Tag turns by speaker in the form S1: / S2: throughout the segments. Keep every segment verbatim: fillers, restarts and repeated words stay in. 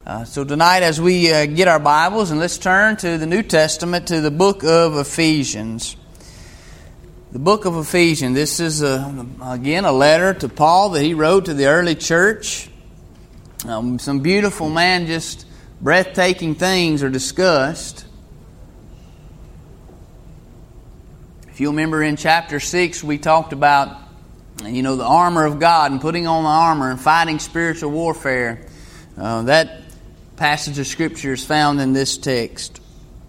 S1: Uh, so tonight as we uh, get our Bibles, and let's turn to the New Testament, to the book of Ephesians. The book of Ephesians, this is, a, again, a letter to Paul that he wrote to the early church. Um, some beautiful, man, just breathtaking things are discussed. If you remember in chapter six, we talked about, you know, the armor of God and putting on the armor and fighting spiritual warfare. Uh, that passage of Scripture is found in this text.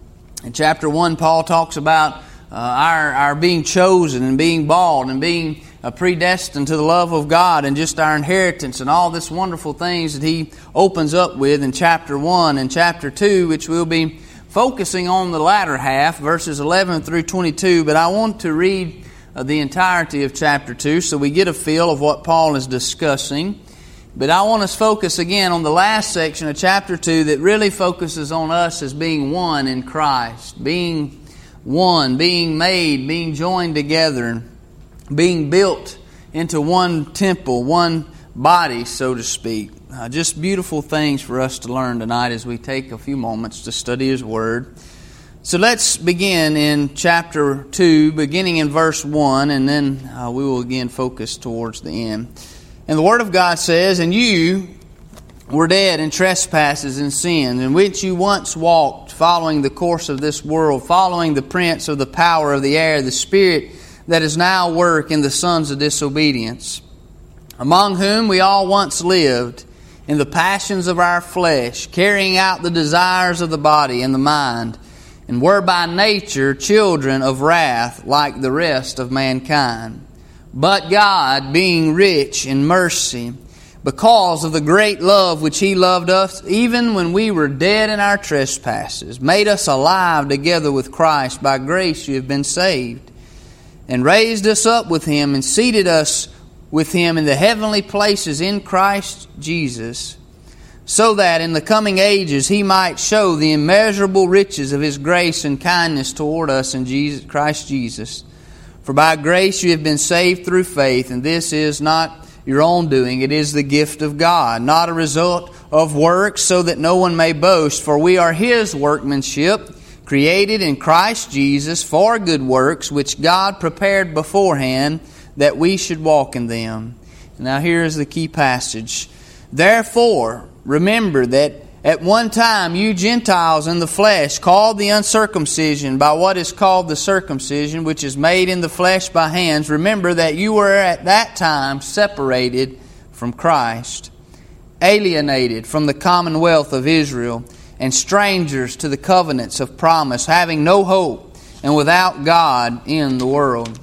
S1: In chapter one, Paul talks about uh, our, our being chosen and being bought and being uh, predestined to the love of God and just our inheritance and all this wonderful things that he opens up with in chapter one and chapter two, which we'll be focusing on the latter half, verses eleven through twenty-two. But I want to read uh, the entirety of chapter two so we get a feel of what Paul is discussing. But I want us to focus again on the last section of chapter two that really focuses on us as being one in Christ. Being one, being made, being joined together, being built into one temple, one body, so to speak. Uh, just beautiful things for us to learn tonight as we take a few moments to study His Word. So let's begin in chapter two, beginning in verse one, and then uh, we will again focus towards the end. And the Word of God says, "And you were dead in trespasses and sins, in which you once walked, following the course of this world, following the prince of the power of the air, the spirit that is now at work in the sons of disobedience, among whom we all once lived in the passions of our flesh, carrying out the desires of the body and the mind, and were by nature children of wrath like the rest of mankind. But God, being rich in mercy, because of the great love which He loved us, even when we were dead in our trespasses, made us alive together with Christ. By grace you have been saved, and raised us up with Him, and seated us with Him in the heavenly places in Christ Jesus, so that in the coming ages He might show the immeasurable riches of His grace and kindness toward us in Jesus, Christ Jesus. For by grace you have been saved through faith, and this is not your own doing, it is the gift of God, not a result of works, so that no one may boast. For we are His workmanship, created in Christ Jesus for good works, which God prepared beforehand that we should walk in them." Now here is the key passage. "Therefore, remember that at one time you Gentiles in the flesh, called the uncircumcision by what is called the circumcision, which is made in the flesh by hands, remember that you were at that time separated from Christ, alienated from the commonwealth of Israel, and strangers to the covenants of promise, having no hope and without God in the world.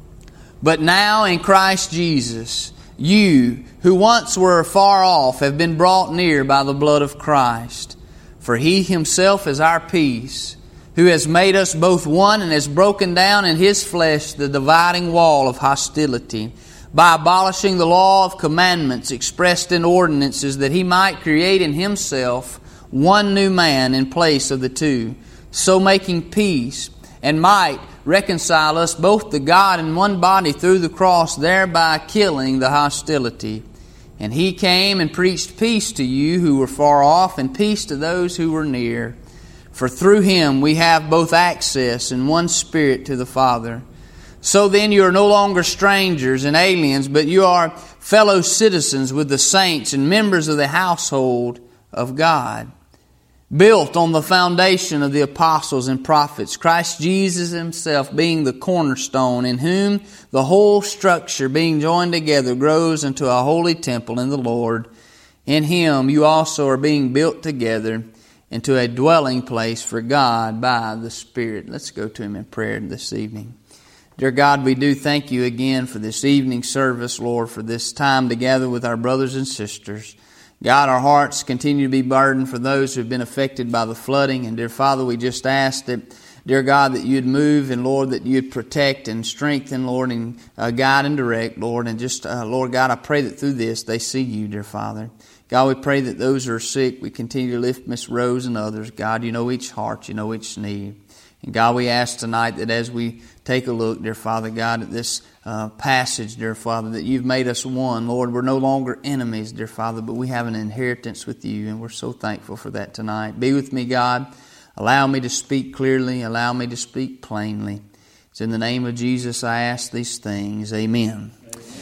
S1: But now in Christ Jesus, you who once were far off have been brought near by the blood of Christ. For He Himself is our peace, who has made us both one and has broken down in His flesh the dividing wall of hostility, by abolishing the law of commandments expressed in ordinances, that He might create in Himself one new man in place of the two, so making peace, and might reconcile us both to God in one body through the cross, thereby killing the hostility. And He came and preached peace to you who were far off, and peace to those who were near. For through Him we have both access in one Spirit to the Father. So then you are no longer strangers and aliens, but you are fellow citizens with the saints and members of the household of God, built on the foundation of the apostles and prophets, Christ Jesus Himself being the cornerstone, in whom the whole structure being joined together grows into a holy temple in the Lord. In Him you also are being built together into a dwelling place for God by the Spirit." Let's go to Him in prayer this evening. Dear God, we do thank You again for this evening service, Lord, for this time together with our brothers and sisters. God, our hearts continue to be burdened for those who have been affected by the flooding. And dear Father, we just ask that, dear God, that You'd move, and Lord, that You'd protect and strengthen, Lord, and uh, guide and direct, Lord. And just, uh, Lord God, I pray that through this they see You, dear Father. God, we pray that those who are sick, we continue to lift Miss Rose and others. God, You know each heart, You know each need. And God, we ask tonight that as we take a look, dear Father God, at this uh, passage, dear Father, that you've made us one. Lord, we're no longer enemies, dear Father, but we have an inheritance with you, and we're so thankful for that tonight. Be with me, God. Allow me to speak clearly. Allow me to speak plainly. It's in the name of Jesus I ask these things. Amen.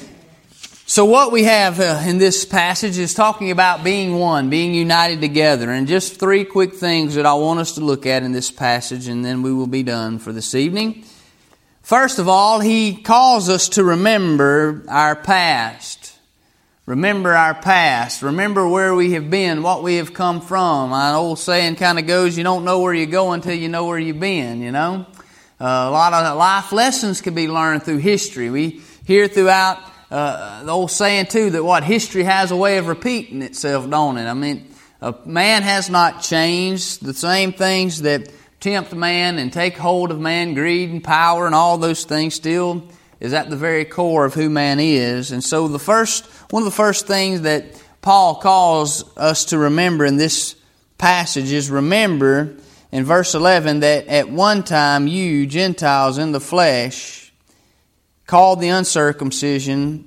S1: So what we have uh, in this passage is talking about being one, being united together. And just three quick things that I want us to look at in this passage, and then we will be done for this evening. First of all, he calls us to remember our past. Remember our past. Remember where we have been, what we have come from. An old saying kind of goes, you don't know where you're going until you know where you've been, you know. Uh, a lot of life lessons can be learned through history. We hear throughout Uh, the old saying too that what history has a way of repeating itself, don't it? I mean, a man has not changed. The same things that tempt man and take hold of man, greed and power and all those things, still is at the very core of who man is. And so the first, one of the first things that Paul calls us to remember in this passage is remember in verse eleven that at one time you Gentiles in the flesh, called the uncircumcision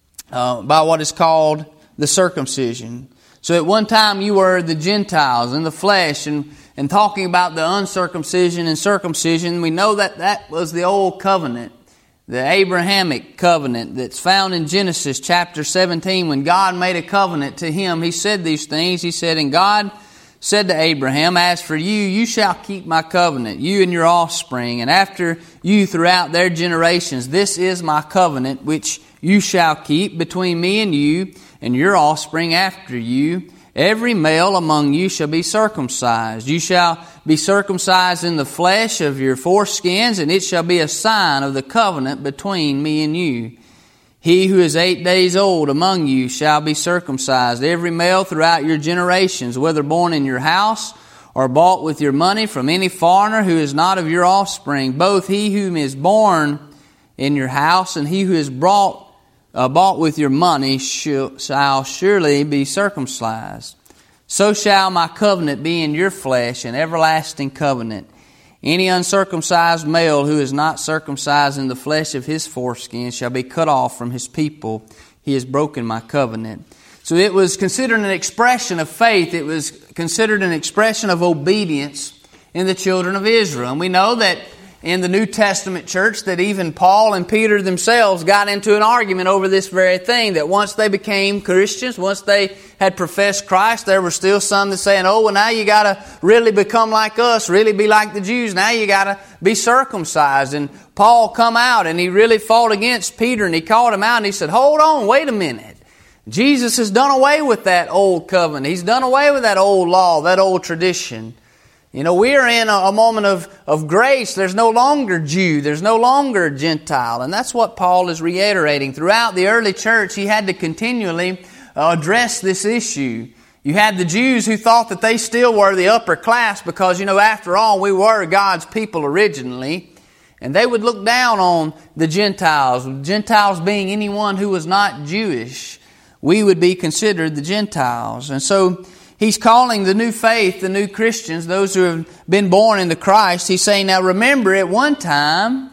S1: uh, by what is called the circumcision. So at one time you were the Gentiles in the flesh, and, and talking about the uncircumcision and circumcision, we know that that was the old covenant, the Abrahamic covenant that's found in Genesis chapter seventeen. When God made a covenant to him, He said these things. He said, and God said to Abraham, as for you, you shall keep my covenant, you and your offspring, and after you throughout their generations. This is my covenant which you shall keep between me and you and your offspring after you. Every male among you shall be circumcised. You shall be circumcised in the flesh of your foreskins, and it shall be a sign of the covenant between me and you. He who is eight days old among you shall be circumcised, every male throughout your generations, whether born in your house or bought with your money from any foreigner who is not of your offspring. Both he whom is born in your house and he who is brought, uh, bought with your money shall, shall surely be circumcised. So shall my covenant be in your flesh, an everlasting covenant. Any uncircumcised male who is not circumcised in the flesh of his foreskin shall be cut off from his people. He has broken my covenant. So it was considered an expression of faith. It was considered an expression of obedience in the children of Israel. And we know that in the New Testament church that even Paul and Peter themselves got into an argument over this very thing, that once they became Christians, once they had professed Christ, there were still some that saying, oh, well, now you got to really become like us, really be like the Jews. Now you got to be circumcised. And Paul come out and he really fought against Peter, and he called him out and he said, hold on, wait a minute. Jesus has done away with that old covenant. He's done away with that old law, that old tradition. You know, we are in a, a moment of, of grace. There's no longer Jew. There's no longer Gentile. And that's what Paul is reiterating. Throughout the early church, he had to continually uh, address this issue. You had the Jews who thought that they still were the upper class because, you know, after all, we were God's people originally. And they would look down on the Gentiles. Gentiles being anyone who was not Jewish. We would be considered the Gentiles. And so he's calling the new faith, the new Christians, those who have been born into Christ. He's saying, now remember, at one time,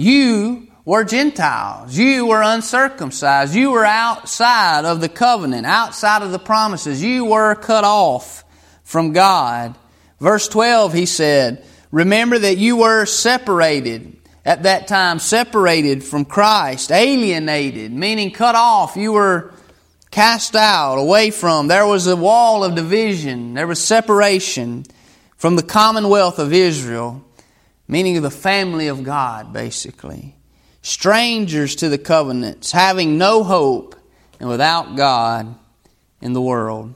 S1: you were Gentiles. You were uncircumcised. You were outside of the covenant, outside of the promises. You were cut off from God. Verse twelve, he said, remember that you were separated at that time, separated from Christ, alienated, meaning cut off. You were cast out, away from. There was a wall of division. There was separation from the commonwealth of Israel, meaning the family of God, basically. Strangers to the covenants, having no hope and without God in the world.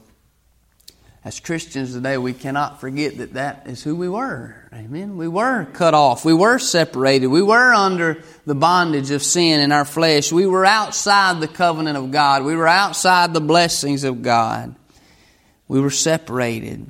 S1: As Christians today, we cannot forget that that is who we were. Amen. We were cut off. We were separated. We were under the bondage of sin in our flesh. We were outside the covenant of God. We were outside the blessings of God. We were separated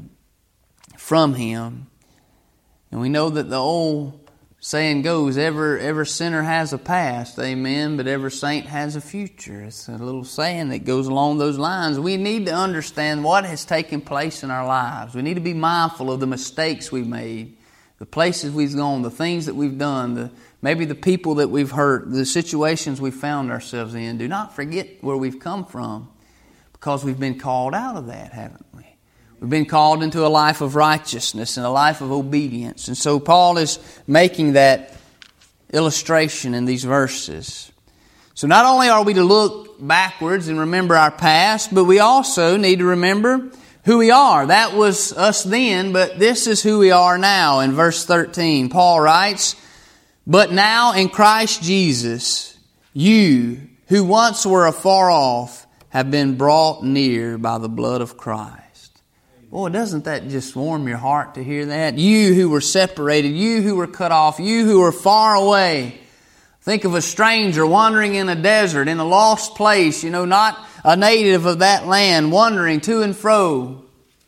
S1: from Him. And we know that the old saying goes, every, every sinner has a past, amen, but every saint has a future. It's a little saying that goes along those lines. We need to understand what has taken place in our lives. We need to be mindful of the mistakes we made, the places we've gone, the things that we've done, the, maybe the people that we've hurt, the situations we've found ourselves in. Do not forget where we've come from, because we've been called out of that, haven't we? We've been called into a life of righteousness and a life of obedience. And so Paul is making that illustration in these verses. So not only are we to look backwards and remember our past, but we also need to remember who we are. That was us then, but this is who we are now. In verse thirteen, Paul writes, "But now in Christ Jesus, you who once were afar off have been brought near by the blood of Christ." Boy, doesn't that just warm your heart to hear that? You who were separated, you who were cut off, you who were far away. Think of a stranger wandering in a desert, in a lost place, you know, not a native of that land, wandering to and fro.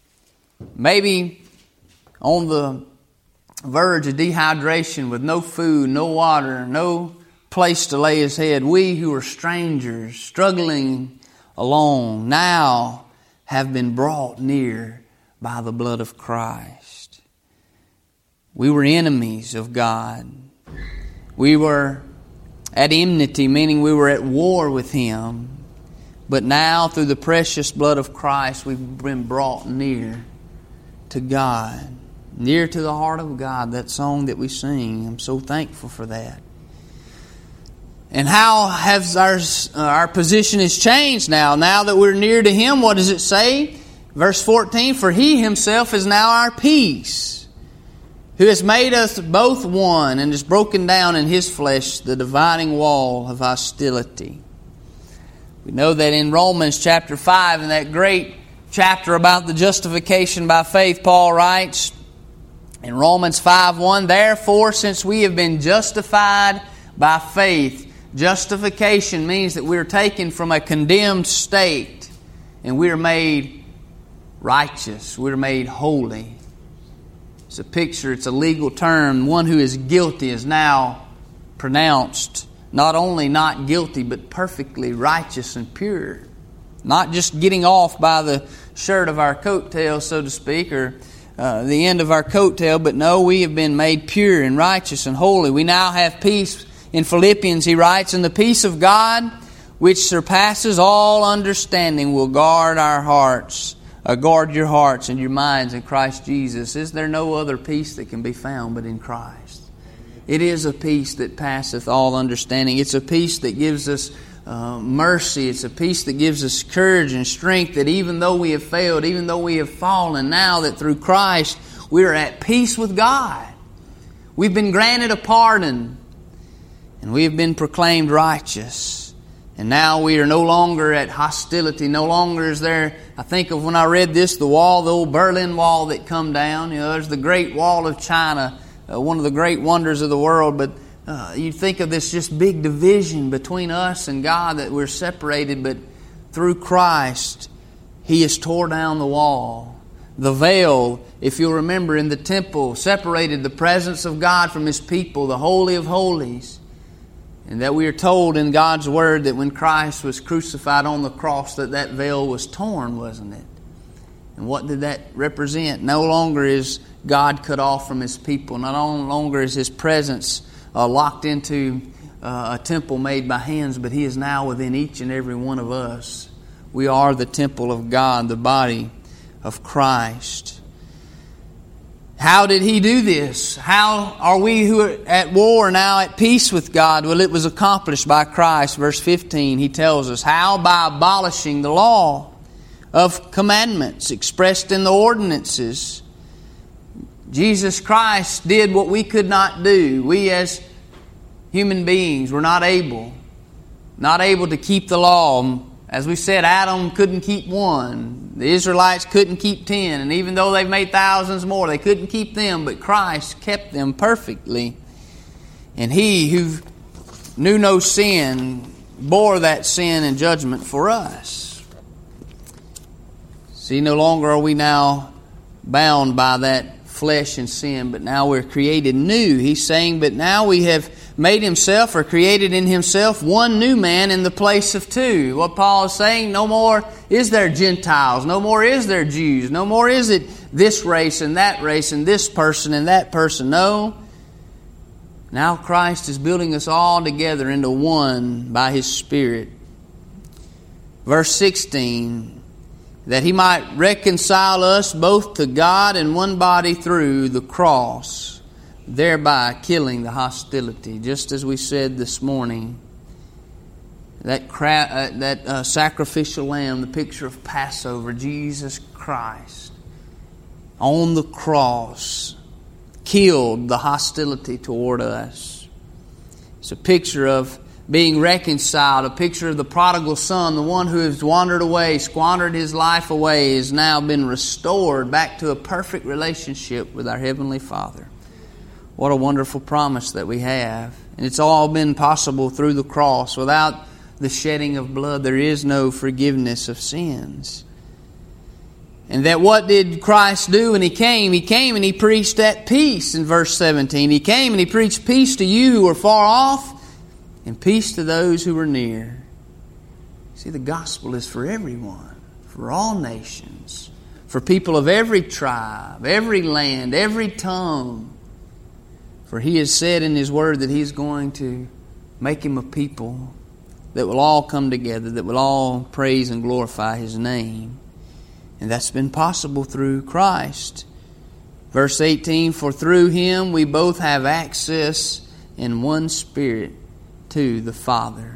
S1: Maybe on the verge of dehydration with no food, no water, no place to lay his head. We who are strangers, struggling alone, now have been brought near by the blood of Christ. We were enemies of God. We were at enmity, meaning we were at war with Him. But now, through the precious blood of Christ, we've been brought near to God, near to the heart of God. That song that we sing, I'm so thankful for that. And how has our, uh, our position has changed now? Now that we're near to Him, what does it say? Verse fourteen, "For He Himself is now our peace, who has made us both one, and has broken down in His flesh the dividing wall of hostility." We know that in Romans chapter five, in that great chapter about the justification by faith, Paul writes in Romans five one, "Therefore, since we have been justified by faith," justification means that we're taken from a condemned state and we're made righteous. We're made holy. It's a picture, it's a legal term. One who is guilty is now pronounced not only not guilty, but perfectly righteous and pure. Not just getting off by the shirt of our coattail, so to speak, or uh, the end of our coattail, but no, we have been made pure and righteous and holy. We now have peace. In Philippians, he writes, "And the peace of God, which surpasses all understanding, will guard our hearts, uh, guard your hearts and your minds in Christ Jesus." Is there no other peace that can be found but in Christ? It is a peace that passeth all understanding. It's a peace that gives us uh, mercy. It's a peace that gives us courage and strength, that even though we have failed, even though we have fallen, now that through Christ we are at peace with God. We've been granted a pardon. And we have been proclaimed righteous. And now we are no longer at hostility. No longer is there, I think of when I read this, the wall, the old Berlin Wall that come down. You know, there's the Great Wall of China, uh, one of the great wonders of the world. But uh, you think of this just big division between us and God, that we're separated. But through Christ, He has tore down the wall. The veil, if you'll remember, in the temple, separated the presence of God from His people, the Holy of Holies. And that we are told in God's Word that when Christ was crucified on the cross, that that veil was torn, wasn't it? And what did that represent? No longer is God cut off from His people. Not longer is His presence uh, locked into uh, a temple made by hands, but He is now within each and every one of us. We are the temple of God, the body of Christ. How did He do this? How are we who are at war now at peace with God? Well, it was accomplished by Christ. Verse fifteen, he tells us, "How? By abolishing the law of commandments expressed in the ordinances." Jesus Christ did what we could not do. We as human beings were not able, not able to keep the law. As we said, Adam couldn't keep one. The Israelites couldn't keep ten. And even though they've made thousands more, they couldn't keep them. But Christ kept them perfectly. And He who knew no sin bore that sin and judgment for us. See, no longer are we now bound by that flesh and sin, but now we're created new. He's saying, but now we have made Himself, or created in Himself, one new man in the place of two. What Paul is saying, no more is there Gentiles, no more is there Jews, no more is it this race and that race and this person and that person. No. Now Christ is building us all together into one by His Spirit. Verse sixteen, that He might reconcile us both to God in one body through the cross, thereby killing the hostility. Just as we said this morning, that cra- uh, that uh, sacrificial lamb, the picture of Passover, Jesus Christ, on the cross, killed the hostility toward us. It's a picture of being reconciled, a picture of the prodigal son, the one who has wandered away, squandered his life away, has now been restored back to a perfect relationship with our Heavenly Father. What a wonderful promise that we have. And it's all been possible through the cross. Without the shedding of blood, there is no forgiveness of sins. And that what did Christ do when He came? He came and He preached at peace in verse seventeen. He came and He preached peace to you who are far off, and peace to those who are near. See, the gospel is for everyone, for all nations, for people of every tribe, every land, every tongue. For He has said in His Word that He is going to make Him a people that will all come together, that will all praise and glorify His name. And that's been possible through Christ. Verse eighteen, for through Him we both have access in one Spirit to the Father.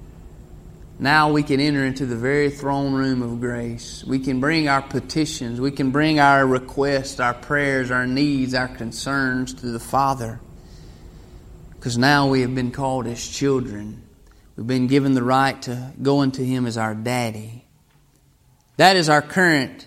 S1: Now we can enter into the very throne room of grace. We can bring our petitions. We can bring our requests, our prayers, our needs, our concerns to the Father. Because now we have been called as children. We've been given the right to go unto Him as our daddy. That is our current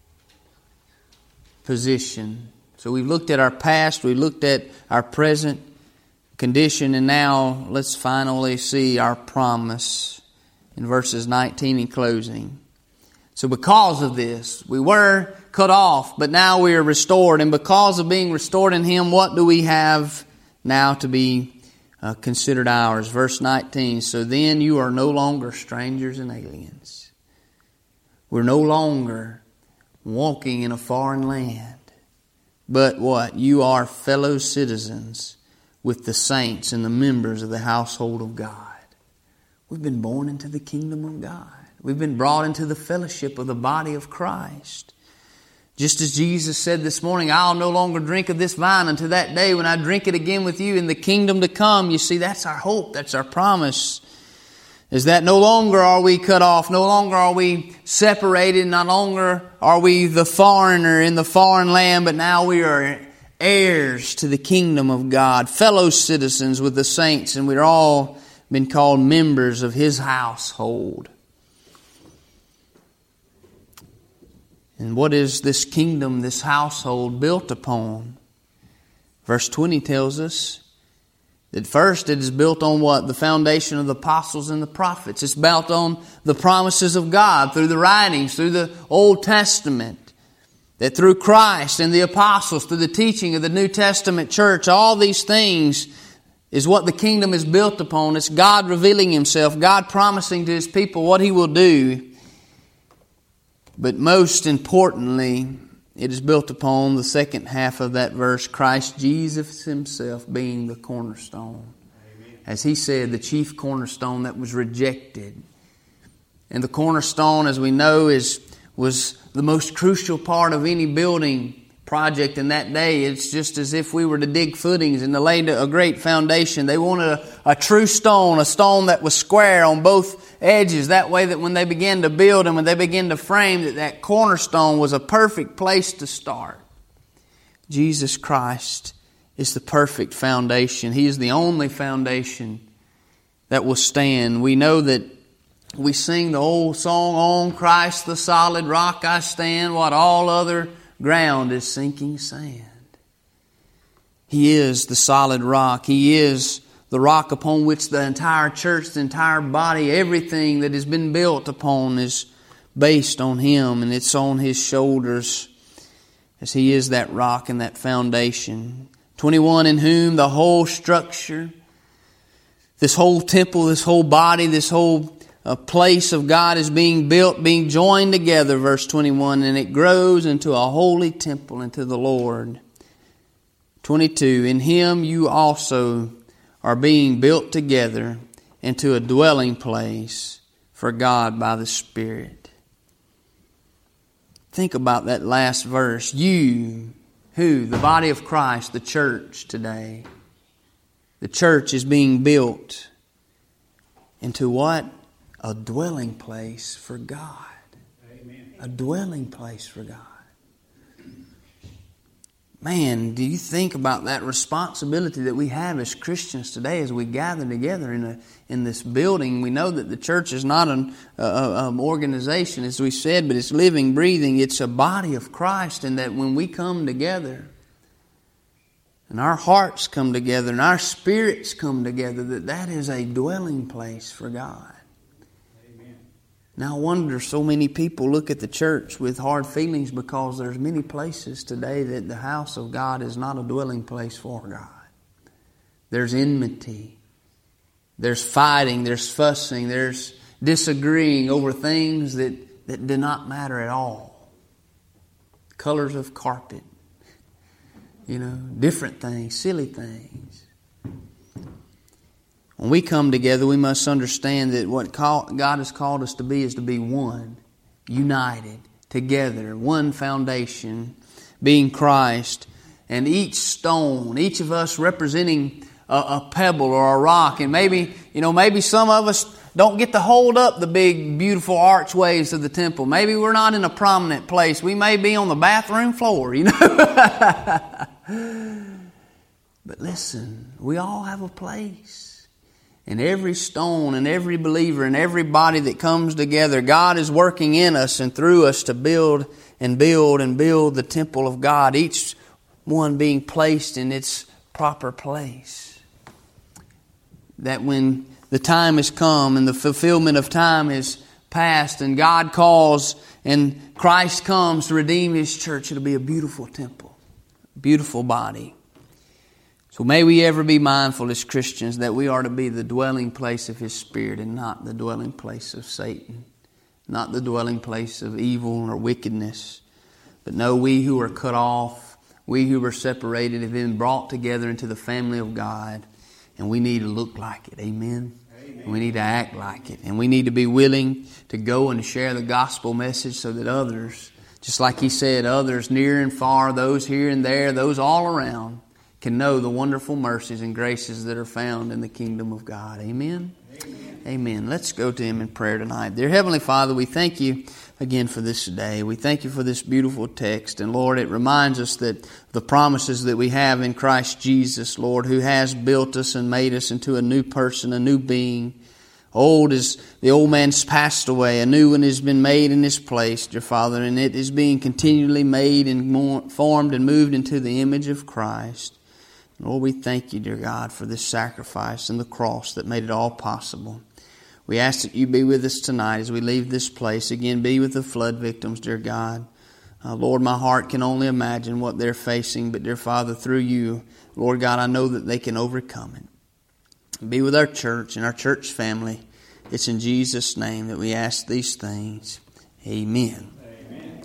S1: position. So we've looked at our past. We've looked at our present condition, and now let's finally see our promise in verses nineteen in closing. So because of this, we were cut off, but now we are restored. And because of being restored in Him, what do we have now to be uh, considered ours? Verse nineteen, so then you are no longer strangers and aliens. We're no longer walking in a foreign land. But what? You are fellow citizens with the saints and the members of the household of God. We've been born into the kingdom of God. We've been brought into the fellowship of the body of Christ. Just as Jesus said this morning, I'll no longer drink of this wine until that day when I drink it again with you in the kingdom to come. You see, that's our hope. That's our promise. Is that no longer are we cut off. No longer are we separated. No longer are we the foreigner in the foreign land. But now we are heirs to the kingdom of God, fellow citizens with the saints, and we've all been called members of His household. And what is this kingdom, this household built upon? Verse twenty tells us that first it is built on what? The foundation of the apostles and the prophets. It's built on the promises of God through the writings, through the Old Testament. That through Christ and the apostles, through the teaching of the New Testament church, all these things is what the kingdom is built upon. It's God revealing Himself, God promising to His people what He will do. But most importantly, it is built upon the second half of that verse, Christ Jesus Himself being the cornerstone. Amen. As He said, the chief cornerstone that was rejected. And the cornerstone, as we know, is was the most crucial part of any building project in that day. It's just as if we were to dig footings and to lay a great foundation. They wanted a, a true stone, a stone that was square on both edges. That way that when they began to build and when they began to frame, that that cornerstone was a perfect place to start. Jesus Christ is the perfect foundation. He is the only foundation that will stand. We know that we sing the old song, on Christ the solid rock I stand, what all other ground is sinking sand. He is the solid rock. He is the rock upon which the entire church, the entire body, everything that has been built upon is based on Him, and it's on His shoulders. as He is that rock and that foundation. twenty-one, in whom the whole structure, this whole temple, this whole body, this whole uh, place of God is being built, being joined together, verse twenty-one, and it grows into a holy temple unto the Lord. twenty-two, in Him you also are being built together into a dwelling place for God by the Spirit. Think about that last verse. You, who? The body of Christ, the church today. The church is being built into what? A dwelling place for God. Amen. A dwelling place for God. Man, do you think about that responsibility that we have as Christians today as we gather together in a in this building? We know that the church is not an uh, um, organization, as we said, but it's living, breathing. It's a body of Christ, and that when we come together, and our hearts come together, and our spirits come together, that that is a dwelling place for God. Now I wonder, so many people look at the church with hard feelings because there's many places today that the house of God is not a dwelling place for God. There's enmity. There's fighting. There's fussing. There's disagreeing over things that, that do not matter at all. Colors of carpet. You know, different things, silly things. When we come together, we must understand that what God has called us to be is to be one, united, together, one foundation, being Christ, and each stone, each of us representing a, a pebble or a rock. And maybe, you know, maybe some of us don't get to hold up the big, beautiful archways of the temple. Maybe we're not in a prominent place. We may be on the bathroom floor, you know. But listen, we all have a place. And every stone and every believer and every body that comes together, God is working in us and through us to build and build and build the temple of God, each one being placed in its proper place. That when the time has come and the fulfillment of time is past and God calls and Christ comes to redeem His church, it'll be a beautiful temple, beautiful body. So may we ever be mindful as Christians that we are to be the dwelling place of His Spirit and not the dwelling place of Satan, not the dwelling place of evil or wickedness. But no, we who are cut off, we who are separated have been brought together into the family of God, and we need to look like it. Amen? Amen. We need to act like it. And we need to be willing to go and share the gospel message so that others, just like He said, others near and far, those here and there, those all around, can know the wonderful mercies and graces that are found in the kingdom of God. Amen? Amen. Amen. Let's go to Him in prayer tonight. Dear Heavenly Father, we thank You again for this day. We thank You for this beautiful text. And Lord, it reminds us that the promises that we have in Christ Jesus, Lord, who has built us and made us into a new person, a new being. Old is the old man's passed away. A new one has been made in His place, dear Father, and it is being continually made and formed and moved into the image of Christ. Lord, we thank You, dear God, for this sacrifice and the cross that made it all possible. We ask that You be with us tonight as we leave this place. Again, be with the flood victims, dear God. Uh, Lord, my heart can only imagine what they're facing, but dear Father, through You, Lord God, I know that they can overcome it. Be with our church and our church family. It's in Jesus' name that we ask these things. Amen.